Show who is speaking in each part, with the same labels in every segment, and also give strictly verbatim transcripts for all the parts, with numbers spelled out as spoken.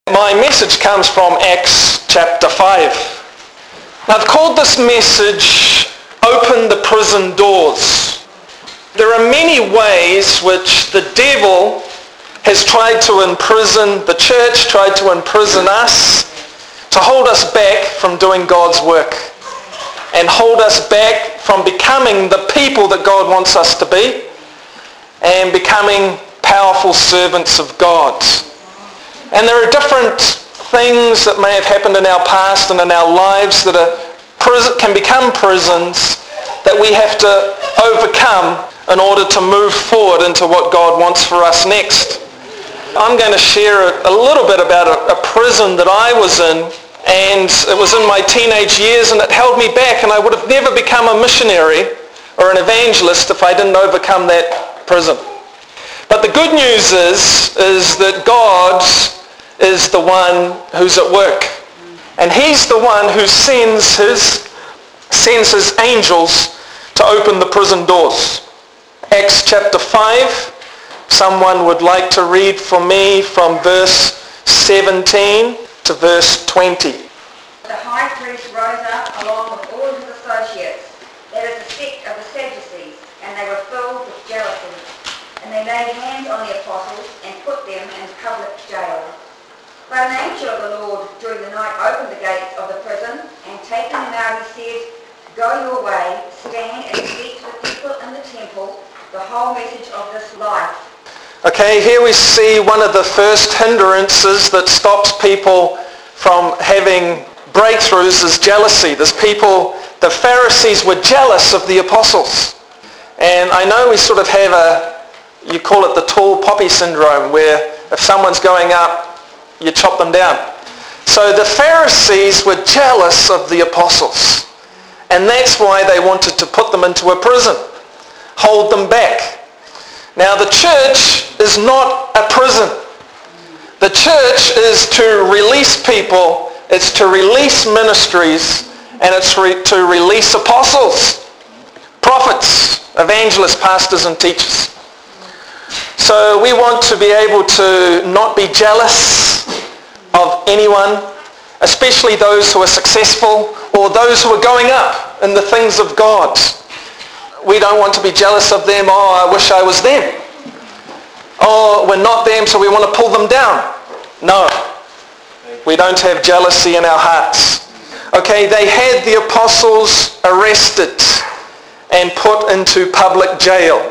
Speaker 1: My message comes from Acts chapter five. Now, I've called this message, Open the Prison Doors. There are many ways which the devil has tried to imprison the church, tried to imprison us, to hold us back from doing God's work and hold us back from becoming the people that God wants us to be and becoming powerful servants of God. And there are different things that may have happened in our past and in our lives that are, can become prisons that we have to overcome in order to move forward into what God wants for us next. I'm going to share a, a little bit about a, a prison that I was in, and it was in my teenage years, and it held me back, and I would have never become a missionary or an evangelist if I didn't overcome that prison. But the good news is, is that God is the one who's at work. And he's the one who sends his, sends his angels to open the prison doors. Acts chapter five, someone would like to read for me from verse seventeen to verse twenty.
Speaker 2: The high priest rose up along with all his associates, that is the sect of the Sadducees, and they were filled with jealousy. And they laid hands on the apostles and put them in public jail. But an angel of the Lord during the night opened the gates of the prison, and taking them out he said, Go your way, stand and speak to the people in the temple the whole message of this life.
Speaker 1: Okay, here we see one of the first hindrances that stops people from having breakthroughs is jealousy. There's people, the Pharisees were jealous of the apostles. And I know we sort of have a, you call it the tall poppy syndrome, where if someone's going up, you chop them down. So the Pharisees were jealous of the apostles. And that's why they wanted to put them into a prison, hold them back. Now the church is not a prison. The church is to release people, it's to release ministries, and it's re- to release apostles, prophets, evangelists, pastors, and teachers. So we want to be able to not be jealous of anyone, especially those who are successful or those who are going up in the things of God. We don't want to be jealous of them. Oh, I wish I was them. Oh, we're not them, so we want to pull them down. No, we don't have jealousy in our hearts. Okay, they had the apostles arrested and put into public jail.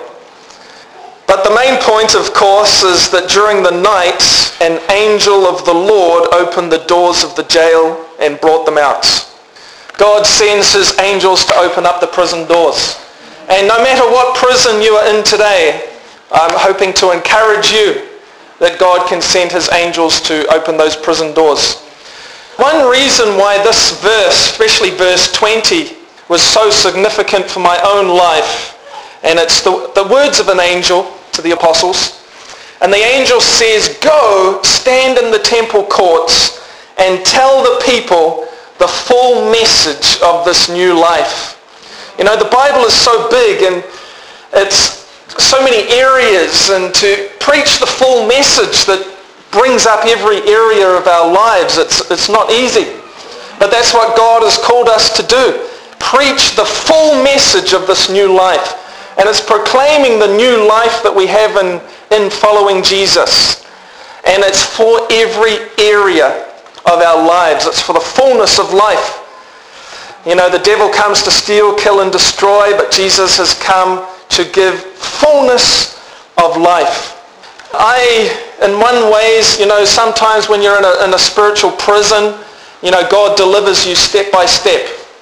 Speaker 1: But the main point, of course, is that during the night, an angel of the Lord opened the doors of the jail and brought them out. God sends his angels to open up the prison doors. And no matter what prison you are in today, I'm hoping to encourage you that God can send his angels to open those prison doors. One reason why this verse, especially verse twenty, was so significant for my own life, and it's the, the words of an angel to the apostles. And the angel says, Go, stand in the temple courts and tell the people the full message of this new life. You know, the Bible is so big and it's so many areas, and to preach the full message that brings up every area of our lives, it's, it's not easy. But that's what God has called us to do. Preach the full message of this new life. And it's proclaiming the new life that we have in, in following Jesus. And it's for every area of our lives. It's for the fullness of life. You know, the devil comes to steal, kill, and destroy, but Jesus has come to give fullness of life. I, in one ways, you know, sometimes when you're in a, in a spiritual prison, you know, God delivers you step by step.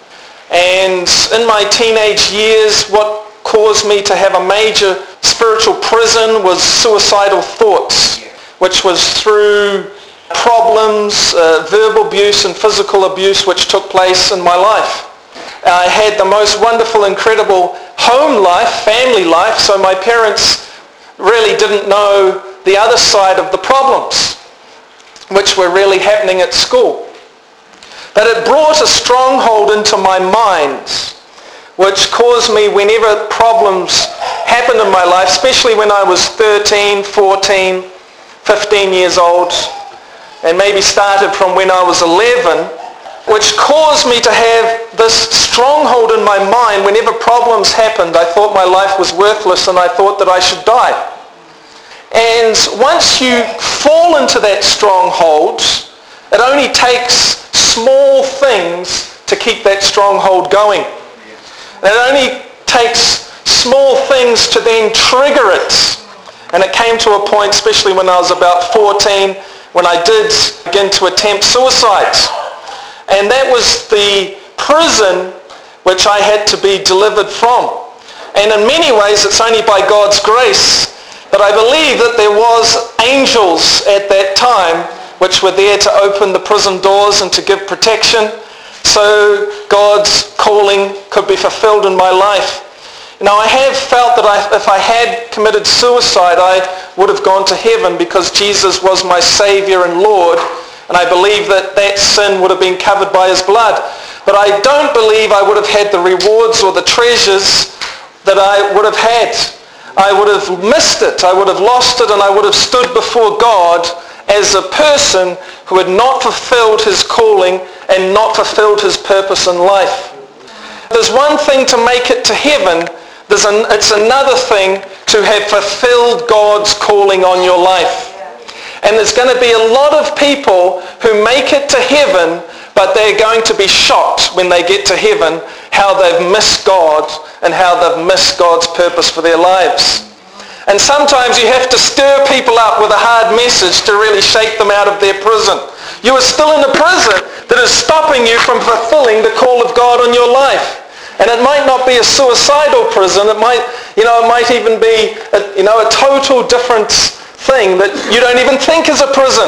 Speaker 1: And in my teenage years, what caused me to have a major spiritual prison was suicidal thoughts, which was through problems, uh, verbal abuse and physical abuse which took place in my life. I had the most wonderful, incredible home life, family life, so my parents really didn't know the other side of the problems which were really happening at school. But it brought a stronghold into my mind, which caused me, whenever problems happened in my life, especially when I was thirteen, fourteen, fifteen years old, and maybe started from when I was eleven, which caused me to have this stronghold in my mind. Whenever problems happened, I thought my life was worthless and I thought that I should die. And once you fall into that stronghold, it only takes small things to keep that stronghold going. And it only takes small things to then trigger it. And it came to a point, especially when I was about fourteen, when I did begin to attempt suicide. And that was the prison which I had to be delivered from. And in many ways, it's only by God's grace that I believe that there was angels at that time which were there to open the prison doors and to give protection so God's calling could be fulfilled in my life. Now, I have felt that I, if I had committed suicide, I would have gone to heaven because Jesus was my Savior and Lord, and I believe that that sin would have been covered by his blood. But I don't believe I would have had the rewards or the treasures that I would have had. I would have missed it, I would have lost it, and I would have stood before God as a person who had not fulfilled his calling and not fulfilled his purpose in life. There's one thing to make it to heaven. There's an, it's another thing to have fulfilled God's calling on your life. And there's going to be a lot of people who make it to heaven, but they're going to be shocked when they get to heaven how they've missed God and how they've missed God's purpose for their lives. And sometimes you have to stir people up with a hard message to really shake them out of their prison. You are still in a prison that is stopping you from fulfilling the call of God on your life. And it might not be a suicidal prison. It might, you know, it might even be, a, you know, a total different thing that you don't even think is a prison.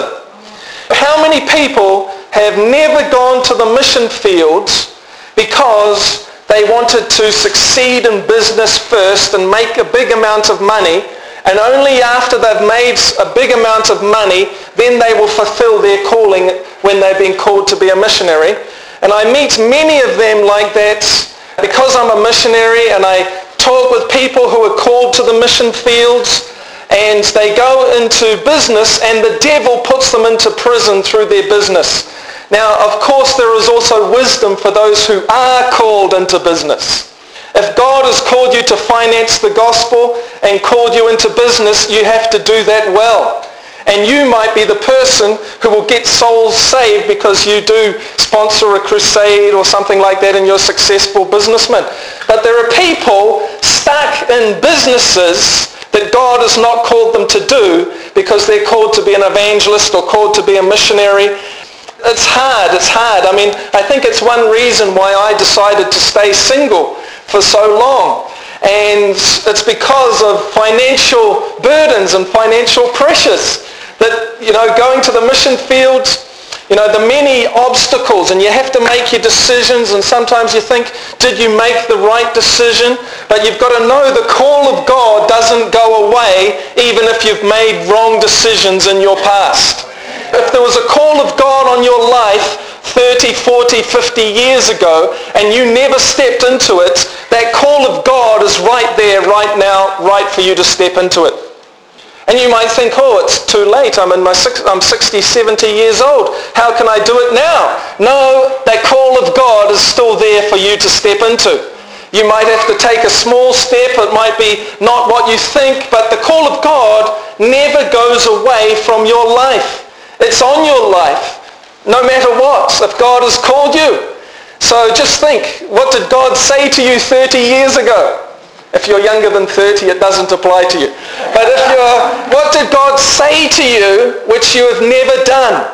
Speaker 1: How many people have never gone to the mission fields because they wanted to succeed in business first and make a big amount of money, and only after they've made a big amount of money, then they will fulfill their calling when they've been called to be a missionary. And I meet many of them like that because I'm a missionary, and I talk with people who are called to the mission fields, and they go into business and the devil puts them into prison through their business. Now, of course, there is also wisdom for those who are called into business. If God has called you to finance the gospel and called you into business, you have to do that well. And you might be the person who will get souls saved because you do sponsor a crusade or something like that and you're a successful businessman. But there are people stuck in businesses that God has not called them to do because they're called to be an evangelist or called to be a missionary. It's hard, it's hard. I mean, I think it's one reason why I decided to stay single for so long. And it's because of financial burdens and financial pressures that, you know, going to the mission fields, you know, the many obstacles, and you have to make your decisions, and sometimes you think, did you make the right decision? But you've got to know the call of God doesn't go away even if you've made wrong decisions in your past. If there was a call of God on your life thirty, forty, fifty years ago and you never stepped into it, that call of God is right there, right now, right for you to step into it. And you might think, oh, it's too late. I'm in my six, I'm sixty, seventy years old. How can I do it now? No, that call of God is still there for you to step into. You might have to take a small step. It might be not what you think, but the call of God never goes away from your life. It's on your life, no matter what, if God has called you. So just think, what did God say to you thirty years ago? If you're younger than thirty, it doesn't apply to you. But if you're, what did God say to you which you have never done?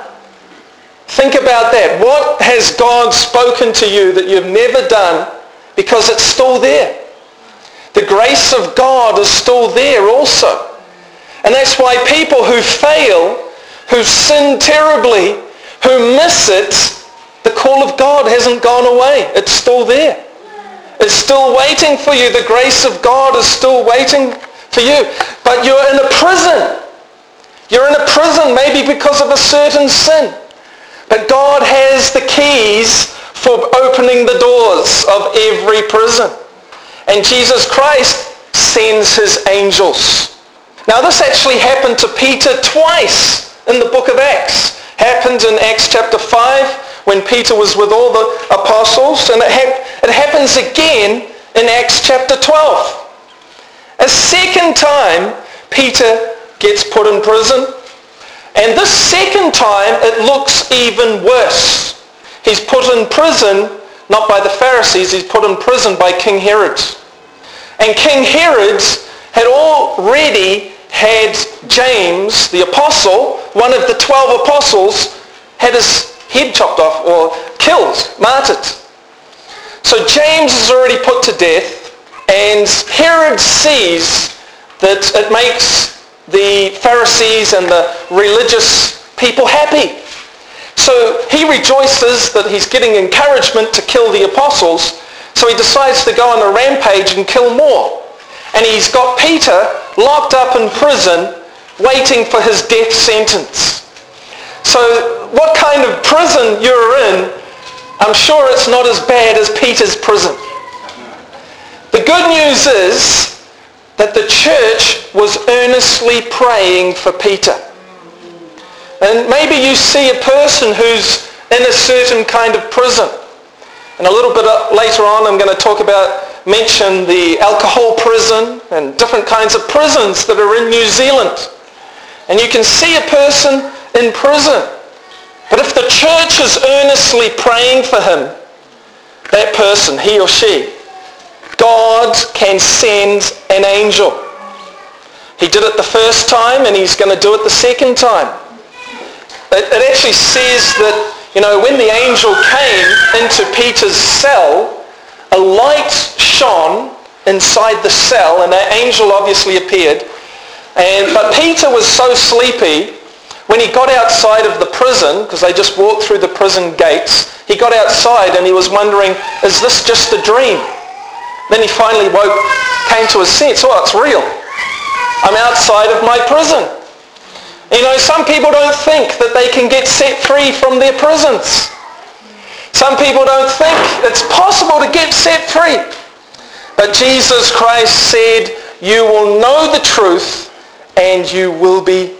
Speaker 1: Think about that. What has God spoken to you that you've never done? Because it's still there. The grace of God is still there also. And that's why people who fail, who sin terribly, who miss it, the call of God hasn't gone away. It's still there. It's still waiting for you. The grace of God is still waiting for you. But you're in a prison. You're in a prison maybe because of a certain sin. But God has the keys for opening the doors of every prison. And Jesus Christ sends his angels. Now this actually happened to Peter twice in the book of Acts. happened in Acts chapter five when Peter was with all the apostles, and it, ha- it happens again in Acts chapter twelve. A second time, Peter gets put in prison, and this second time it looks even worse. He's put in prison, not by the Pharisees, he's put in prison by King Herod. And King Herod had already had James, the apostle, one of the twelve apostles, had his head chopped off or killed, martyred. So James is already put to death, and Herod sees that it makes the Pharisees and the religious people happy. So he rejoices that he's getting encouragement to kill the apostles, so he decides to go on a rampage and kill more. And he's got Peter locked up in prison waiting for his death sentence. So what kind of prison you're in, I'm sure it's not as bad as Peter's prison. The good news is that the church was earnestly praying for Peter. And maybe you see a person who's in a certain kind of prison. And a little bit later on I'm going to talk about, mention the alcohol prison and different kinds of prisons that are in New Zealand. And you can see a person in prison. But if the church is earnestly praying for him, that person, he or she, God can send an angel. He did it the first time and he's going to do it the second time. It, it actually says that, you know, when the angel came into Peter's cell, a light shone inside the cell, and that angel obviously appeared. And but Peter was so sleepy, when he got outside of the prison, because they just walked through the prison gates, he got outside and he was wondering, is this just a dream? Then he finally woke, came to his sense, oh, it's real. I'm outside of my prison. You know, some people don't think that they can get set free from their prisons. Some people don't think it's possible to get set free. But Jesus Christ said, you will know the truth and you will be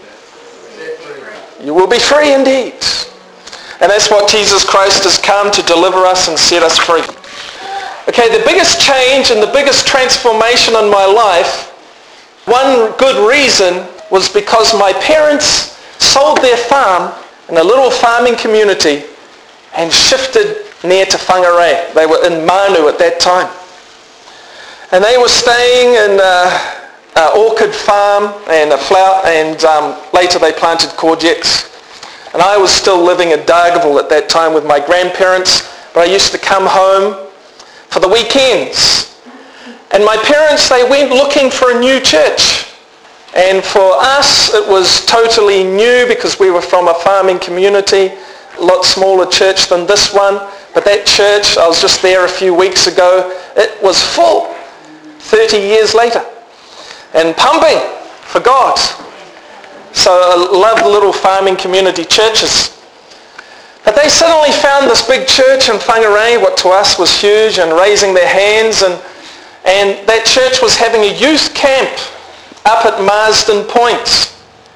Speaker 1: you will be free indeed. And that's what Jesus Christ has come to deliver us and set us free. Okay, the biggest change and the biggest transformation in my life, one good reason was because my parents sold their farm in a little farming community and shifted near to Whangarei. They were in Manu at that time. And they were staying in uh, uh, orchid farm and a flower, and um, later they planted courgettes. And I was still living in Dargaville at that time with my grandparents, but I used to come home for the weekends. And my parents, they went looking for a new church. And for us, it was totally new because we were from a farming community, a lot smaller church than this one. But that church, I was just there a few weeks ago, it was full thirty years later and pumping for God. So I love the little farming community churches. But they suddenly found this big church in Whangarei, what to us was huge, and raising their hands. And, and that church was having a youth camp up at Marsden Point.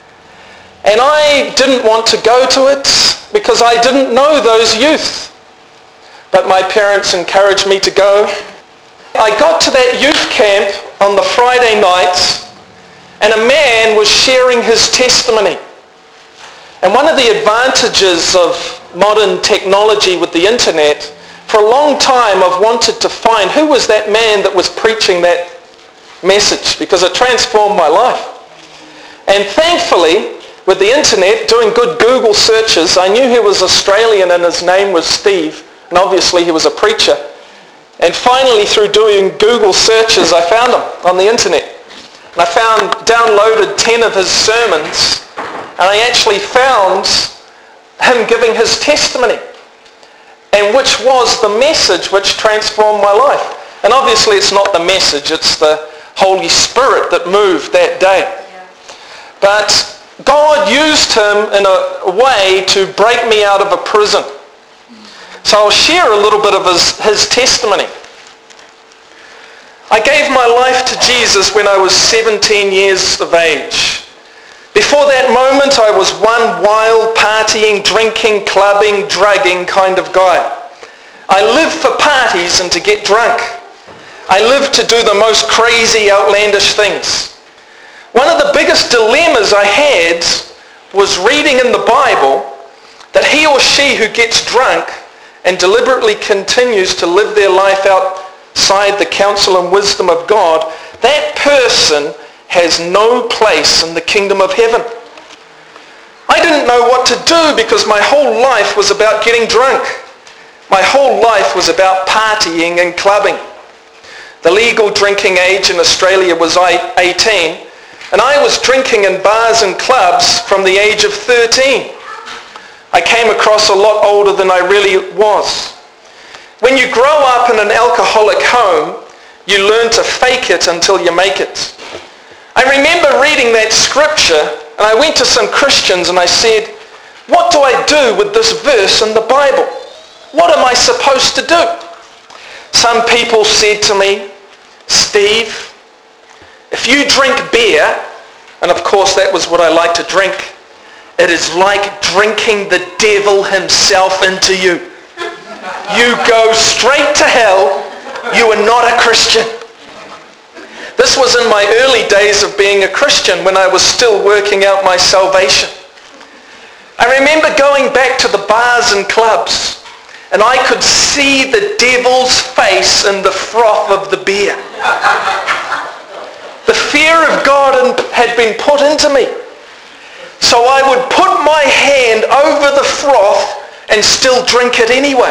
Speaker 1: And I didn't want to go to it because I didn't know those youth. But my parents encouraged me to go. I got to that youth camp on the Friday night, and a man was sharing his testimony. And one of the advantages of modern technology with the internet, for a long time I've wanted to find who was that man that was preaching that message, because it transformed my life. And thankfully, with the internet, doing good Google searches, I knew he was Australian and his name was Steve, and obviously he was a preacher. And finally, through doing Google searches, I found him on the internet. And I found, downloaded ten of his sermons, and I actually found him giving his testimony, and which was the message which transformed my life. And obviously it's not the message, it's the Holy Spirit that moved that day. But God used him in a way to break me out of a prison. So I'll share a little bit of his, his testimony. I gave my life to Jesus when I was seventeen years of age. Before that moment, I was one wild, partying, drinking, clubbing, drugging kind of guy. I lived for parties and to get drunk. I lived to do the most crazy, outlandish things. One of the biggest dilemmas I had was reading in the Bible that he or she who gets drunk and deliberately continues to live their life outside the counsel and wisdom of God, that person has no place in the kingdom of heaven. I didn't know what to do because my whole life was about getting drunk. My whole life was about partying and clubbing. The legal drinking age in Australia was eighteen, and I was drinking in bars and clubs from the age of thirteen. I came across a lot older than I really was. When you grow up in an alcoholic home, you learn to fake it until you make it. I remember reading that scripture, and I went to some Christians and I said, what do I do with this verse in the Bible? What am I supposed to do? Some people said to me, Steve, if you drink beer, and of course that was what I like to drink, it is like drinking the devil himself into you. You go straight to hell. You are not a Christian. This was in my early days of being a Christian when I was still working out my salvation. I remember going back to the bars and clubs, and I could see the devil's face in the froth of the beer. The fear of God had been put into me. So I would put my hand over the froth and still drink it anyway.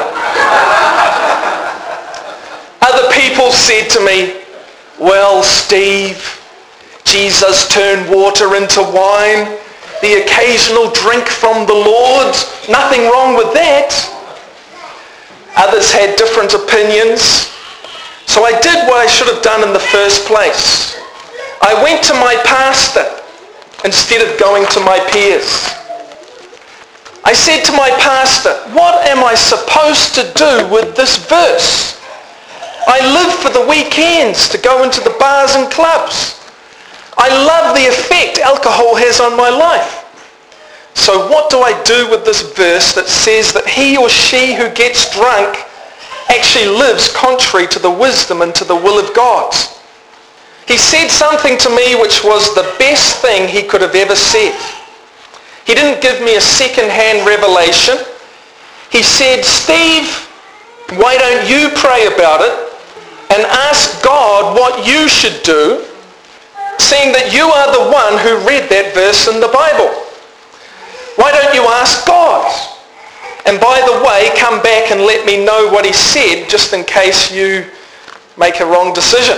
Speaker 1: Other people said to me, well, Steve, Jesus turned water into wine. The occasional drink from the Lord, nothing wrong with that. Others had different opinions. So I did what I should have done in the first place. I went to my pastor instead of going to my peers. I said to my pastor, what am I supposed to do with this verse? I live for the weekends to go into the bars and clubs. I love the effect alcohol has on my life. So what do I do with this verse that says that he or she who gets drunk actually lives contrary to the wisdom and to the will of God? He said something to me which was the best thing he could have ever said. He didn't give me a second-hand revelation. He said, Steve, why don't you pray about it and ask God what you should do, seeing that you are the one who read that verse in the Bible? Why don't you ask God? And by the way, come back and let me know what he said, just in case you make a wrong decision.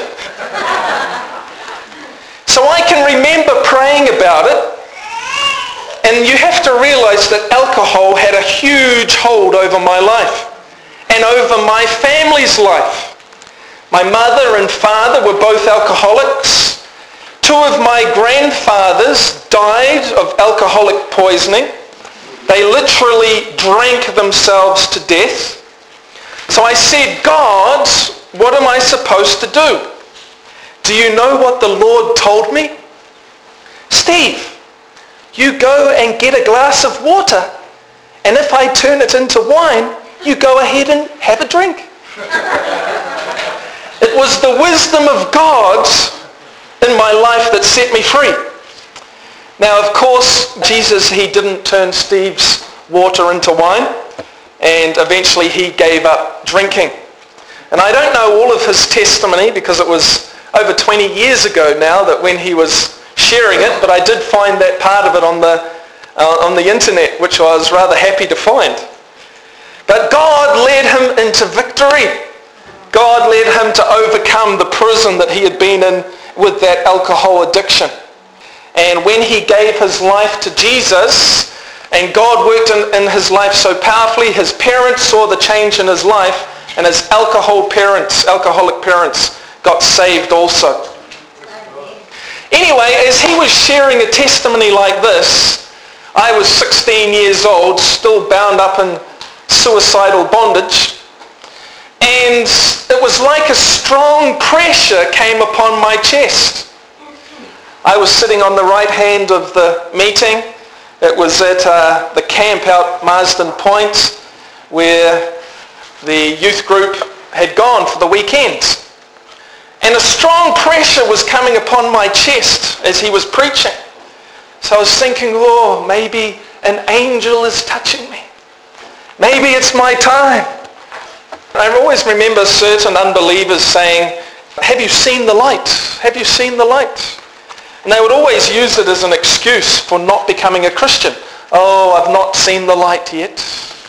Speaker 1: So I can remember praying about it, and you have to realize that alcohol had a huge hold over my life and over my family's life. My mother and father were both alcoholics. Two of my grandfathers died of alcoholic poisoning. They literally drank themselves to death. So I said, God, what am I supposed to do? Do you know what the Lord told me? Steve, you go and get a glass of water, and if I turn it into wine, you go ahead and have a drink. It was the wisdom of God in my life that set me free. Now, of course, Jesus, he didn't turn Steve's water into wine, and eventually he gave up drinking. And I don't know all of his testimony because it was over twenty years ago now that when he was sharing it, but I did find that part of it on the, uh, on the internet, which I was rather happy to find. But God led him into victory. God led him to overcome the prison that he had been in with that alcohol addiction. And when he gave his life to Jesus, and God worked in, in his life so powerfully, his parents saw the change in his life, and his alcohol parents, alcoholic parents, got saved also. Anyway, as he was sharing a testimony like this, I was sixteen years old, still bound up in suicidal bondage, and it was like a strong pressure came upon my chest. I was sitting on the right hand of the meeting. It was at uh, the camp out Marsden Point where the youth group had gone for the weekend. And a strong pressure was coming upon my chest as he was preaching. So I was thinking, oh, maybe an angel is touching me. Maybe it's my time. I always remember certain unbelievers saying, have you seen the light? Have you seen the light? And they would always use it as an excuse for not becoming a Christian. Oh, I've not seen the light yet.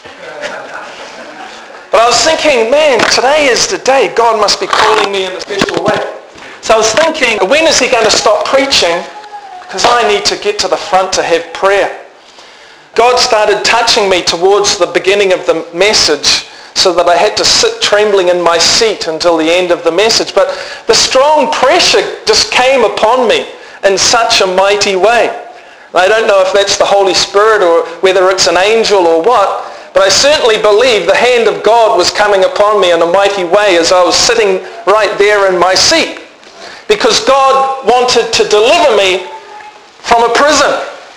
Speaker 1: But I was thinking, man, today is the day. God must be calling me in a special way. So I was thinking, when is he going to stop preaching? Because I need to get to the front to have prayer. God started touching me towards the beginning of the message so that I had to sit trembling in my seat until the end of the message. But the strong pressure just came upon me in such a mighty way. I don't know if that's the Holy Spirit or whether it's an angel or what, but I certainly believe the hand of God was coming upon me in a mighty way as I was sitting right there in my seat. Because God wanted to deliver me from a prison.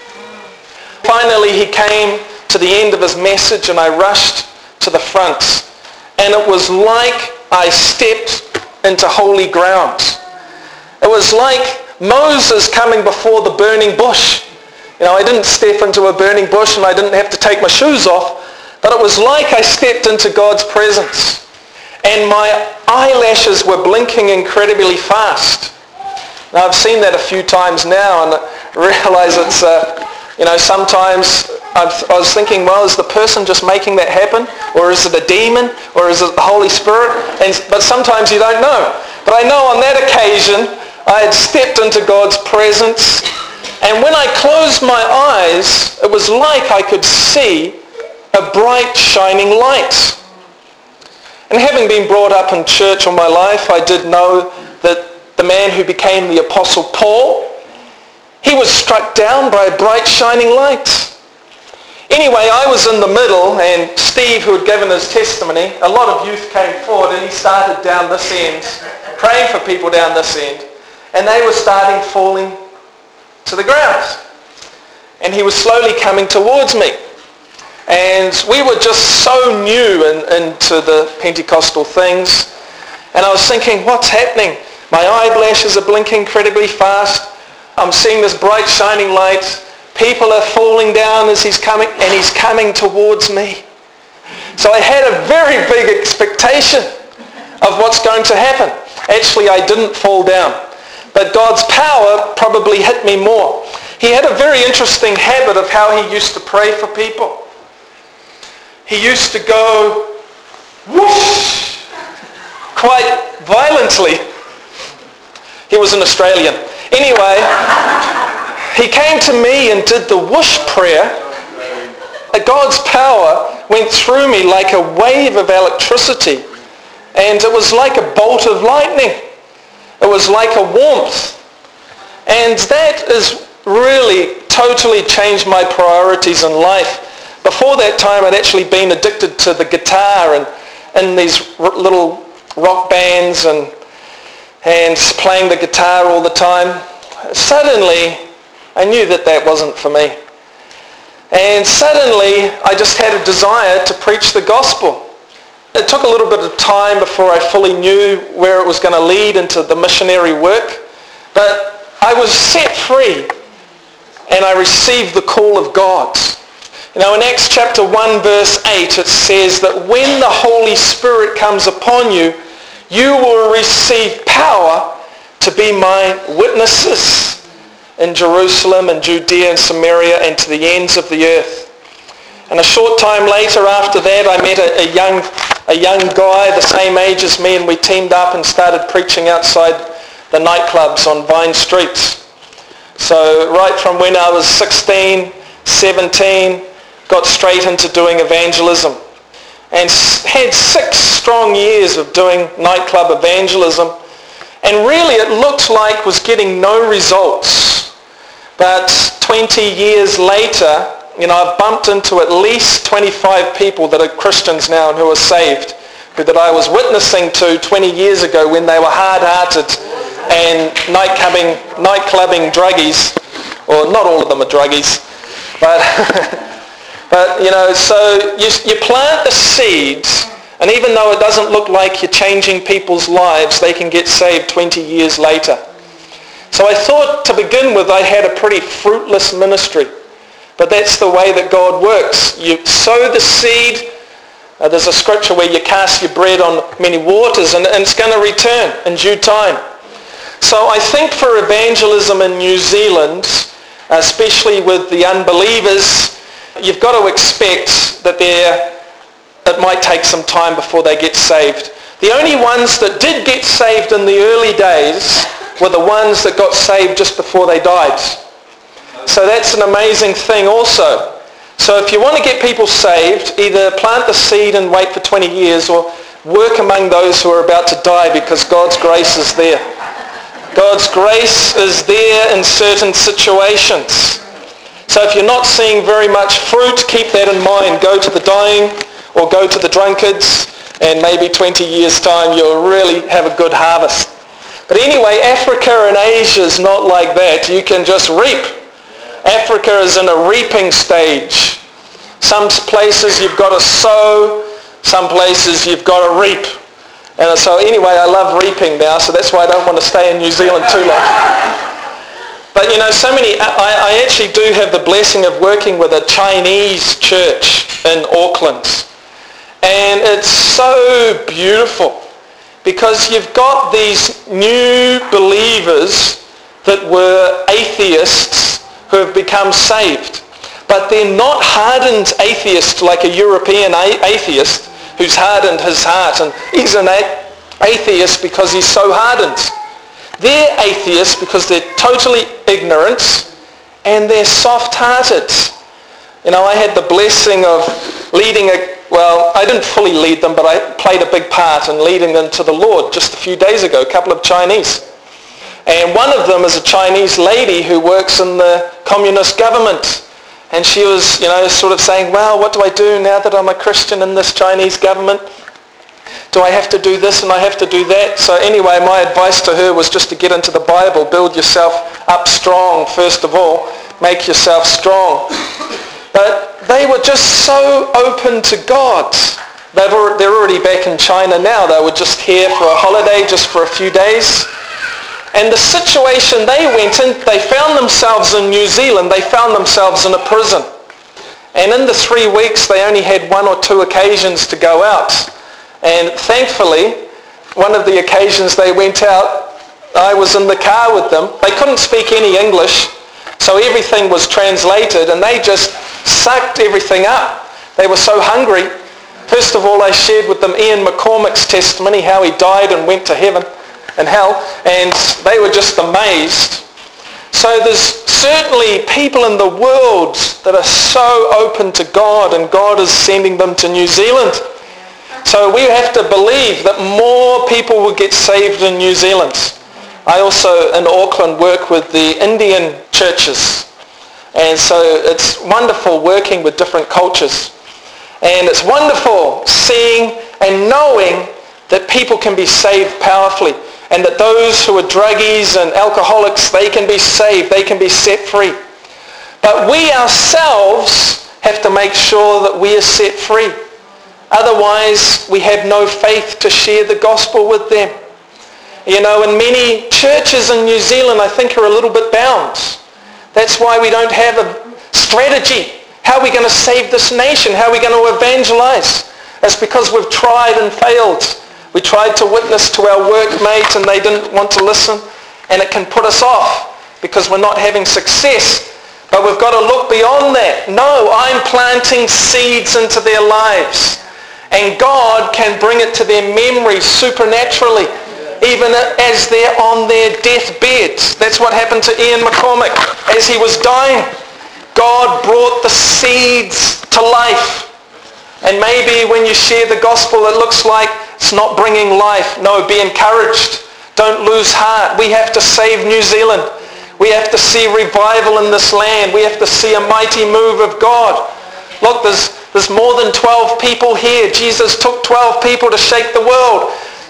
Speaker 1: Finally, he came to the end of his message and I rushed to the front. And it was like I stepped into holy ground. It was like Moses coming before the burning bush. You know, I didn't step into a burning bush and I didn't have to take my shoes off, but it was like I stepped into God's presence. And my eyelashes were blinking incredibly fast. Now, I've seen that a few times now and I realize it's, uh, you know, sometimes I've, I was thinking, well, is the person just making that happen? Or is it a demon? Or is it the Holy Spirit? And, but sometimes you don't know. But I know on that occasion, I had stepped into God's presence. And when I closed my eyes, it was like I could see a bright, shining light. And having been brought up in church all my life, I did know that the man who became the Apostle Paul, he was struck down by a bright, shining light. Anyway, I was in the middle, and Steve, who had given his testimony, a lot of youth came forward, and he started down this end, praying for people down this end, and they were starting falling to the ground. And he was slowly coming towards me. And we were just so new in, into the Pentecostal things. And I was thinking, what's happening? My eyelashes are blinking incredibly fast. I'm seeing this bright shining light. People are falling down as he's coming, and he's coming towards me. So I had a very big expectation of what's going to happen. Actually, I didn't fall down. But God's power probably hit me more. He had a very interesting habit of how he used to pray for people. He used to go whoosh quite violently. He was an Australian. Anyway, he came to me and did the whoosh prayer. God's power went through me like a wave of electricity. And it was like a bolt of lightning. It was like a warmth. And that has really totally changed my priorities in life. Before that time, I'd actually been addicted to the guitar and in these r- little rock bands and, and playing the guitar all the time. Suddenly, I knew that that wasn't for me. And suddenly, I just had a desire to preach the gospel. It took a little bit of time before I fully knew where it was going to lead into the missionary work. But I was set free and I received the call of God. You know, in Acts chapter one verse eight it says that when the Holy Spirit comes upon you, you will receive power to be my witnesses in Jerusalem and Judea and Samaria and to the ends of the earth. And a short time later after that I met a, a young a young guy the same age as me, and we teamed up and started preaching outside the nightclubs on Vine Street. So right from when I was sixteen, seventeen, got straight into doing evangelism and had six strong years of doing nightclub evangelism, and really it looked like was getting no results. But twenty years later, you know, I've bumped into at least twenty-five people that are Christians now and who are saved, who that I was witnessing to twenty years ago when they were hard-hearted and night clubbing, night clubbing druggies, or not all of them are druggies, but, but you know, so you, you plant the seeds, and even though it doesn't look like you're changing people's lives, they can get saved twenty years later. So I thought to begin with I had a pretty fruitless ministry. But that's the way that God works. You sow the seed. Uh, there's a scripture where you cast your bread on many waters and, and it's going to return in due time. So I think for evangelism in New Zealand, especially with the unbelievers, you've got to expect that there, it might take some time before they get saved. The only ones that did get saved in the early days were the ones that got saved just before they died. So that's an amazing thing also. So if you want to get people saved, either plant the seed and wait for twenty years or work among those who are about to die, because God's grace is there. God's grace is there in certain situations. So if you're not seeing very much fruit, keep that in mind. Go to the dying or go to the drunkards, and maybe twenty years time you'll really have a good harvest. But anyway, Africa and Asia is not like that. You can just reap. Africa is in a reaping stage. Some places you've got to sow. Some places you've got to reap. And so anyway, I love reaping now, so that's why I don't want to stay in New Zealand too long. But you know, so many, I, I actually do have the blessing of working with a Chinese church in Auckland. And it's so beautiful, because you've got these new believers that were atheists who have become saved. But they're not hardened atheists like a European atheist who's hardened his heart, and he's an atheist because he's so hardened. They're atheists because they're totally ignorant and they're soft-hearted. You know, I had the blessing of leading a Well, I didn't fully lead them, but I played a big part in leading them to the Lord just a few days ago, a couple of Chinese. And one of them is a Chinese lady who works in the communist government. And she was, you know, sort of saying, well, what do I do now that I'm a Christian in this Chinese government? Do I have to do this and I have to do that? So anyway, my advice to her was just to get into the Bible, build yourself up strong, first of all, make yourself strong. But they were just so open to God. They've already, they're already back in China now. They were just here for a holiday, just for a few days. And the situation they went in, they found themselves in New Zealand. They found themselves in a prison. And in the three weeks, they only had one or two occasions to go out. And thankfully, one of the occasions they went out, I was in the car with them. They couldn't speak any English, so everything was translated, and they just sucked everything up. They were so hungry. First of all, I shared with them Ian McCormack's testimony, how he died and went to heaven and hell, and they were just amazed. So there's certainly people in the world that are so open to God, and God is sending them to New Zealand. So we have to believe that more people will get saved in New Zealand. I also, in Auckland, work with the Indian churches. And so it's wonderful working with different cultures. And it's wonderful seeing and knowing that people can be saved powerfully, and that those who are druggies and alcoholics, they can be saved, they can be set free. But we ourselves have to make sure that we are set free. Otherwise, we have no faith to share the gospel with them. You know, and many churches in New Zealand, I think, are a little bit bound. That's why we don't have a strategy. How are we going to save this nation? How are we going to evangelize? It's because we've tried and failed. We tried to witness to our workmates and they didn't want to listen, and it can put us off because we're not having success. But we've got to look beyond that. No, I'm planting seeds into their lives, and God can bring it to their memory supernaturally, even as they're on their deathbeds. That's what happened to Ian McCormack. As he was dying, God brought the seeds to life. And maybe when you share the gospel, it looks like it's not bringing life. No, be encouraged. Don't lose heart. We have to save New Zealand. We have to see revival in this land. We have to see a mighty move of God. Look, there's, there's more than twelve people here. Jesus took twelve people to shake the world.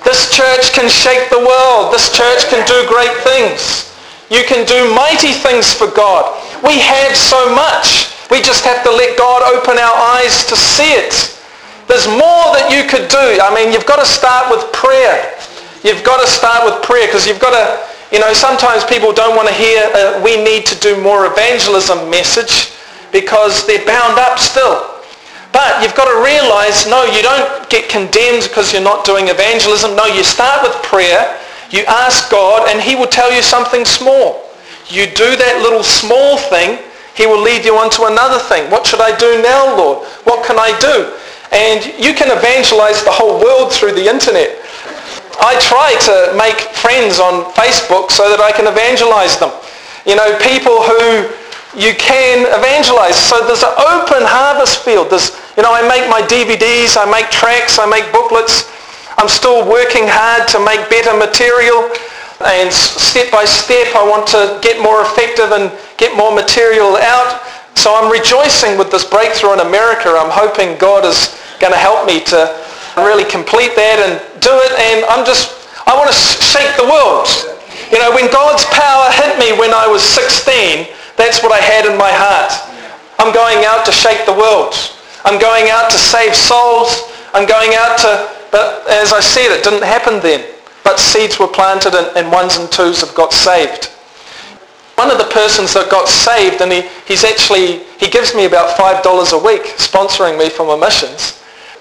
Speaker 1: This church can shake the world. This church can do great things. You can do mighty things for God. We have so much. We just have to let God open our eyes to see it. There's more that you could do. I mean, you've got to start with prayer. You've got to start with prayer because you've got to, you know, sometimes people don't want to hear uh, we need to do more evangelism message because they're bound up still. But you've got to realize, no, you don't get condemned because you're not doing evangelism. No, you start with prayer. You ask God and he will tell you something small. You do that little small thing, he will lead you on to another thing. What should I do now, Lord? What can I do? And you can evangelize the whole world through the internet. I try to make friends on Facebook so that I can evangelize them. You know, people who you can evangelize. So there's an open harvest field. There's, you know, I make my D V Ds, I make tracts, I make booklets. I'm still working hard to make better material. And step by step, I want to get more effective and get more material out. So I'm rejoicing with this breakthrough in America. I'm hoping God is going to help me to really complete that and do it. And I'm just, I want to shake the world. You know, when God's power hit me when I was sixteen, that's what I had in my heart. I'm going out to shake the world. I'm going out to save souls. I'm going out to, but as I said, it didn't happen then. But seeds were planted and, and ones and twos have got saved. One of the persons that got saved, and he, he's actually, he gives me about five dollars a week sponsoring me for my missions.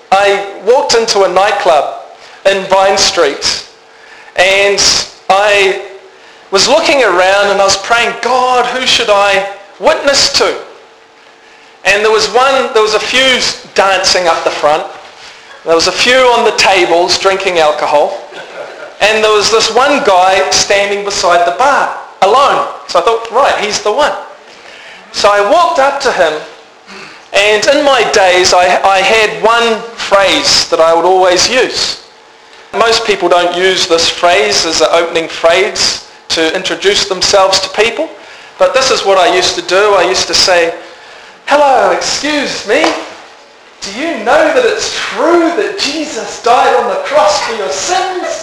Speaker 1: I walked into a nightclub in Vine Street and I was looking around and I was praying, God, who should I witness to? And there was one, there was a few dancing up the front. There was a few on the tables drinking alcohol. And there was this one guy standing beside the bar, alone. So I thought, right, he's the one. So I walked up to him, and in my days, I, I had one phrase that I would always use. Most people don't use this phrase as an opening phrase to introduce themselves to people, but this is what I used to do. I used to say, hello, excuse me, do you know that it's true that Jesus died on the cross for your sins?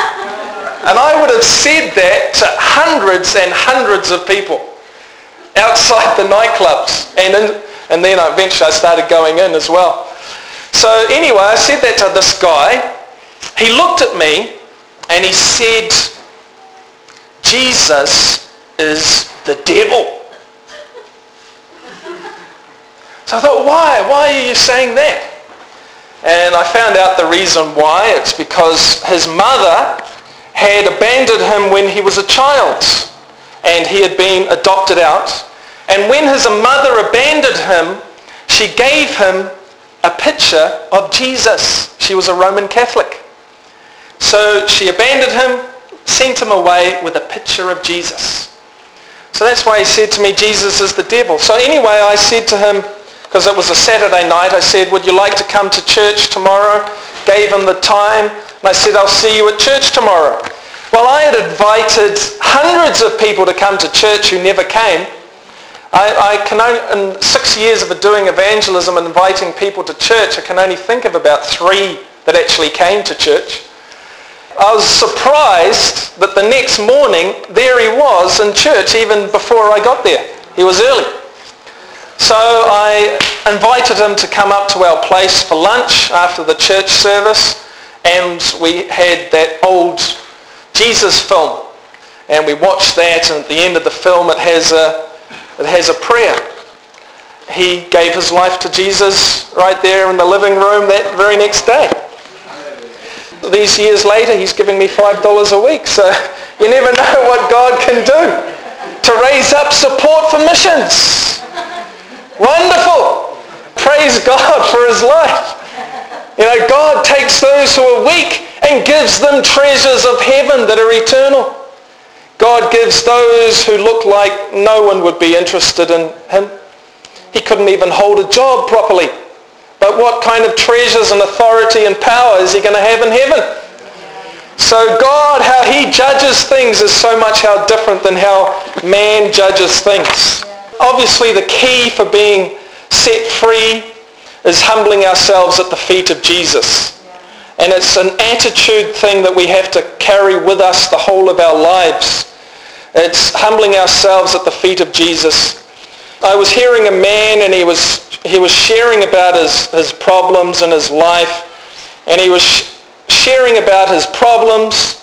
Speaker 1: And I would have said that to hundreds and hundreds of people outside the nightclubs. And, in, and then eventually I started going in as well. So anyway, I said that to this guy. He looked at me and he said, Jesus is the devil. So I thought, why? Why are you saying that? And I found out the reason why. It's because his mother had abandoned him when he was a child and he had been adopted out. And when his mother abandoned him, she gave him a picture of Jesus. She was a Roman Catholic. So she abandoned him, sent him away with a picture of Jesus. So that's why he said to me, Jesus is the devil. So anyway, I said to him, because it was a Saturday night, I said, would you like to come to church tomorrow? Gave him the time, and I said, I'll see you at church tomorrow. Well, I had invited hundreds of people to come to church who never came. I, I can only, in six years of doing evangelism and inviting people to church, I can only think of about three that actually came to church. I was surprised that the next morning, there he was in church even before I got there. He was early. So I invited him to come up to our place for lunch after the church service, and we had that old Jesus film, and we watched that, and at the end of the film it has a, it has a prayer. He gave his life to Jesus right there in the living room that very next day. These years later, he's giving me five dollars a week, so you never know what God can do to raise up support for missions. Wonderful. Praise God for his life. You know, God takes those who are weak and gives them treasures of heaven that are eternal. God gives those who look like no one would be interested in him. He couldn't even hold a job properly. But what kind of treasures and authority and power is he going to have in heaven? So God, how he judges things is so much how different than how man judges things. Obviously, the key for being set free is humbling ourselves at the feet of Jesus. And it's an attitude thing that we have to carry with us the whole of our lives. It's humbling ourselves at the feet of Jesus. I was hearing a man, and he was he was sharing about his, his problems in his life. And he was sh- sharing about his problems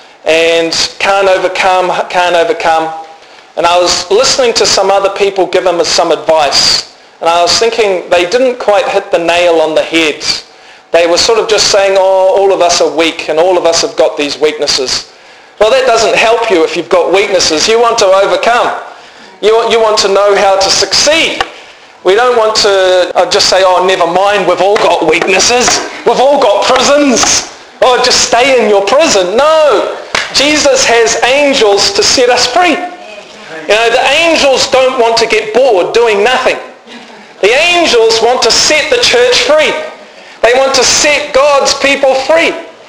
Speaker 1: and can't overcome, can't overcome. And I was listening to some other people give him some advice. And I was thinking they didn't quite hit the nail on the head. They were sort of just saying, oh, all of us are weak and all of us have got these weaknesses. Well, that doesn't help you if you've got weaknesses. You want to overcome. You want, you want to know how to succeed. We don't want to uh, just say, oh, never mind, we've all got weaknesses. We've all got prisons. Oh, just stay in your prison. No. Jesus has angels to set us free. You know, the angels don't want to get bored doing nothing. The angels want to set the church free. They want to set God's people free.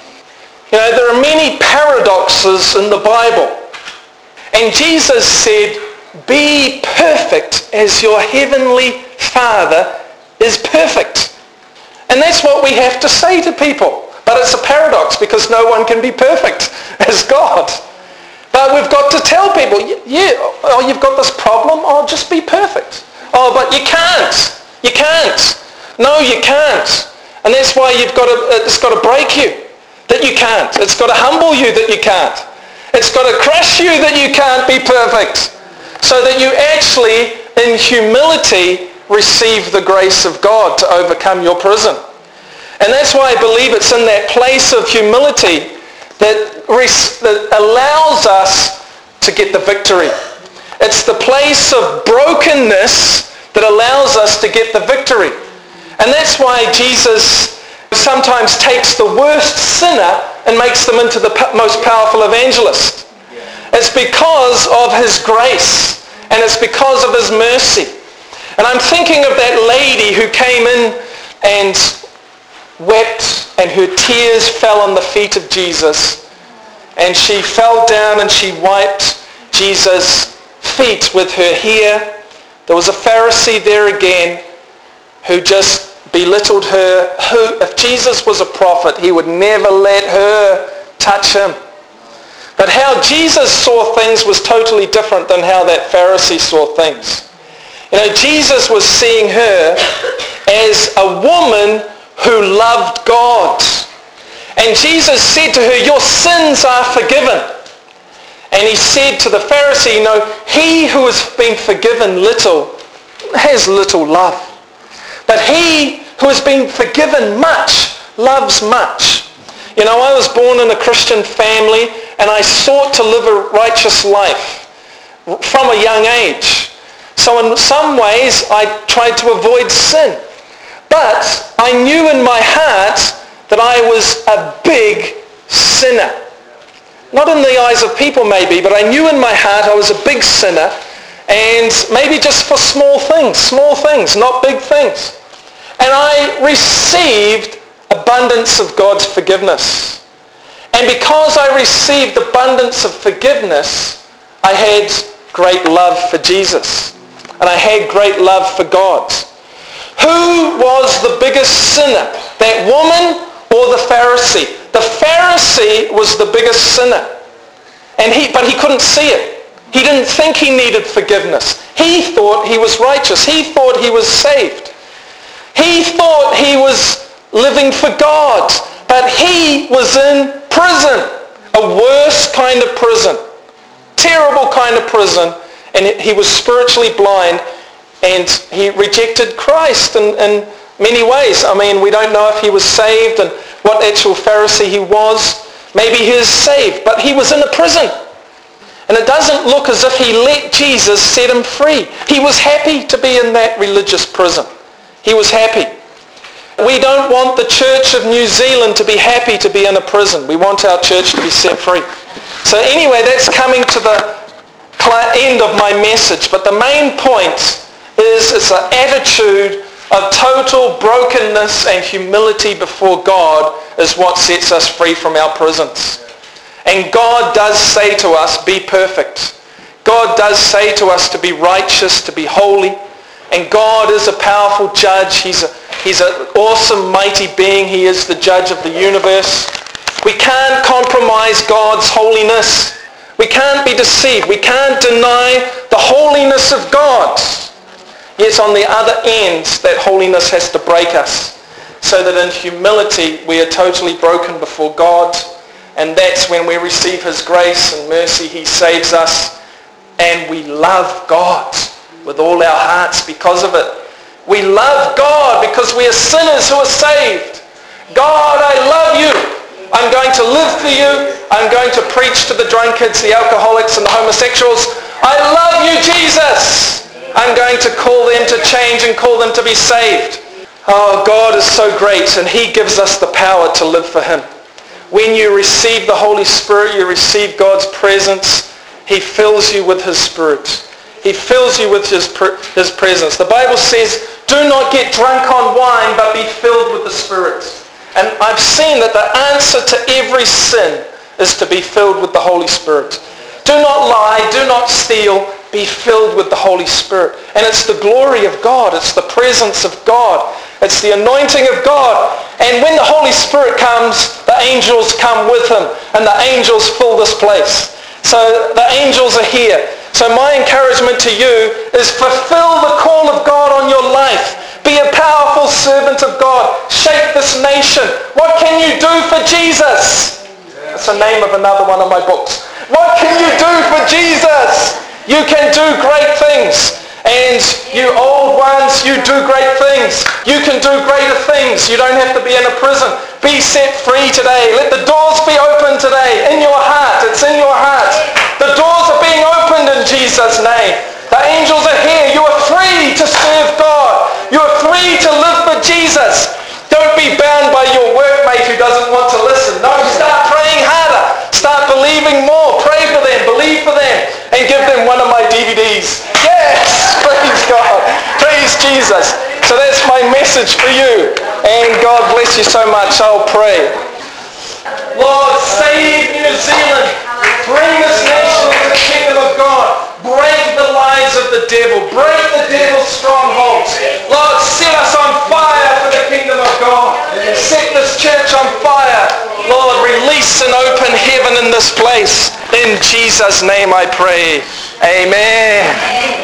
Speaker 1: You know, there are many paradoxes in the Bible. And Jesus said, be perfect as your heavenly Father is perfect. And that's what we have to say to people. But it's a paradox because no one can be perfect as God. But we've got to tell people, yeah, oh, you've got this problem, oh, just be perfect. Oh, but you can't. You can't. No, you can't. And that's why you've got to, it's got to break you that you can't. It's got to humble you that you can't. It's got to crush you that you can't be perfect. So that you actually, in humility, receive the grace of God to overcome your prison. And that's why I believe it's in that place of humility that, res- that allows us to get the victory. It's the place of brokenness that allows us to get the victory. And that's why Jesus sometimes takes the worst sinner and makes them into the most powerful evangelist. It's because of his grace, and it's because of his mercy. And I'm thinking of that lady who came in and wept, and her tears fell on the feet of Jesus. And she fell down and she wiped Jesus' feet with her hair. There was a Pharisee there again who just belittled her. Who, if Jesus was a prophet, he would never let her touch him. But how Jesus saw things was totally different than how that Pharisee saw things. You know, Jesus was seeing her as a woman who loved God. And Jesus said to her, your sins are forgiven. And he said to the Pharisee, you know, he who has been forgiven little has little love. But he who has been forgiven much loves much. You know, I was born in a Christian family and I sought to live a righteous life from a young age. So in some ways I tried to avoid sin. But I knew in my heart that I was a big sinner. Not in the eyes of people maybe, but I knew in my heart I was a big sinner, and maybe just for small things, small things, not big things. And I received abundance of God's forgiveness. And because I received abundance of forgiveness, I had great love for Jesus. And I had great love for God. Who was the biggest sinner? That woman or the Pharisee? The Pharisee was the biggest sinner. And he, but he couldn't see it. He didn't think he needed forgiveness. He thought he was righteous. He thought he was saved. He thought he was living for God. But he was in prison. A worse kind of prison. Terrible kind of prison. And he was spiritually blind. And he rejected Christ in, in many ways. I mean, we don't know if he was saved and what actual Pharisee he was. Maybe he is saved, but he was in a prison. And it doesn't look as if he let Jesus set him free. He was happy to be in that religious prison. He was happy. We don't want the Church of New Zealand to be happy to be in a prison. We want our church to be set free. So anyway, that's coming to the end of my message. But the main point is it's an attitude of total brokenness and humility before God is what sets us free from our prisons. And God does say to us, be perfect. God does say to us to be righteous, to be holy. And God is a powerful judge. He's a, He's an awesome, mighty being. He is the judge of the universe. We can't compromise God's holiness. We can't be deceived. We can't deny the holiness of God. Yet on the other end, that holiness has to break us, so that in humility we are totally broken before God. And that's when we receive his grace and mercy. He saves us. And we love God with all our hearts because of it. We love God because we are sinners who are saved. God, I love you. I'm going to live for you. I'm going to preach to the drunkards, the alcoholics, and the homosexuals. I love you, Jesus. I'm going to call them to change and call them to be saved. Oh, God is so great, and he gives us the power to live for him. When you receive the Holy Spirit, you receive God's presence. He fills you with his Spirit. He fills you with his, his presence. The Bible says, do not get drunk on wine, but be filled with the Spirit. And I've seen that the answer to every sin is to be filled with the Holy Spirit. Do not lie, do not steal, be filled with the Holy Spirit. And it's the glory of God. It's the presence of God. It's the anointing of God. And when the Holy Spirit comes, the angels come with him. And the angels fill this place. So the angels are here. So my encouragement to you is fulfill the call of God on your life. Be a powerful servant of God. Shape this nation. What can you do for Jesus? That's the name of another one of my books. What can you do for Jesus? You can do great things. And you old ones, you do great things. You can do greater things. You don't have to be in a prison. Be set free today. Let the doors be open today in your heart. It's in your heart. The doors are being opened in Jesus' name. The angels are here. You are free to serve God. You are free to live for Jesus. Don't be bound by your workmate who doesn't want to listen. No, start praying harder. Start believing more. Pray for them. Believe for them. And give them one of my D V Ds. Yes! Praise God. Praise Jesus. So that's my message for you. And God bless you so much. I'll pray. Lord, save New Zealand. Bring this nation into the kingdom of God. Break the lies of the devil. Break the devil's strongholds. Lord, set us on fire for the kingdom of God. Set this church on fire. Lord, release an open heaven in this place. In Jesus' name I pray. Amen.